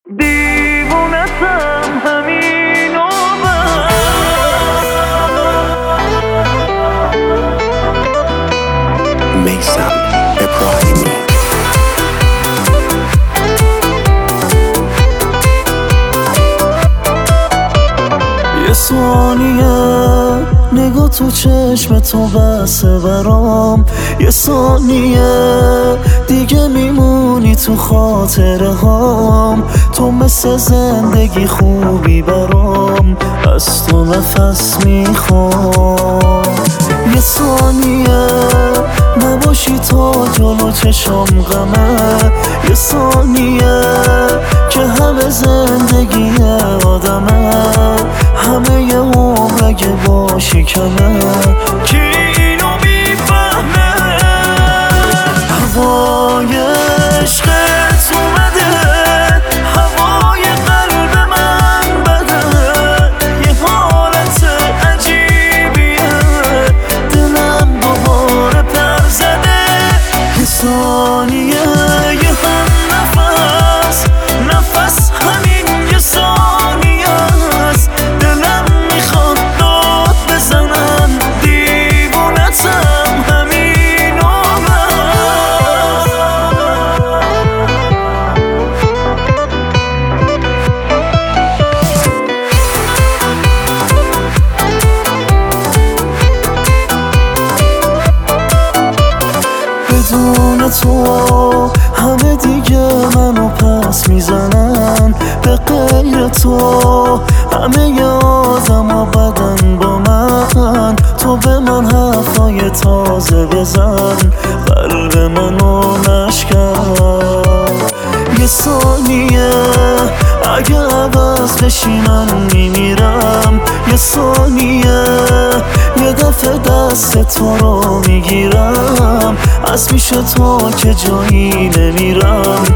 دیوونتم همین و میثم ابراهیمی. یه ثانیه نگاه تو چشم تو بسه برام، یه ثانیه دیگه میمونی تو خاطره هام. تو مثل زندگی خوبی برام، از تو نفس میخوام. یه ثانیه نباشی تا جلو چشم غمه، یه ثانیه که همه زندگی آدمه، همه یه عمر اگه باشی کمه. کی اینو میفهمه؟ هوای عشقت اومده، هوای قلب من بده، یه حالت عجیبیه، دلم دوباره پر زده. یه ثانیه یه هم نفس، نفس همین یه ثانیه است. دلم میخواد داد بزنم، دیوونتم همین و بدون تو همه دیگه منو پس میزنن، به غیر تو همه ی آدم بدن با من. تو به من حرفای تازه بزن، قلب منو نشکن. یه ثانیه اگه عوض بشی من میمیرم، یه ثانیه یه دفعه دست تو رو میگیرم، از پیش تو که جایی نمیرم.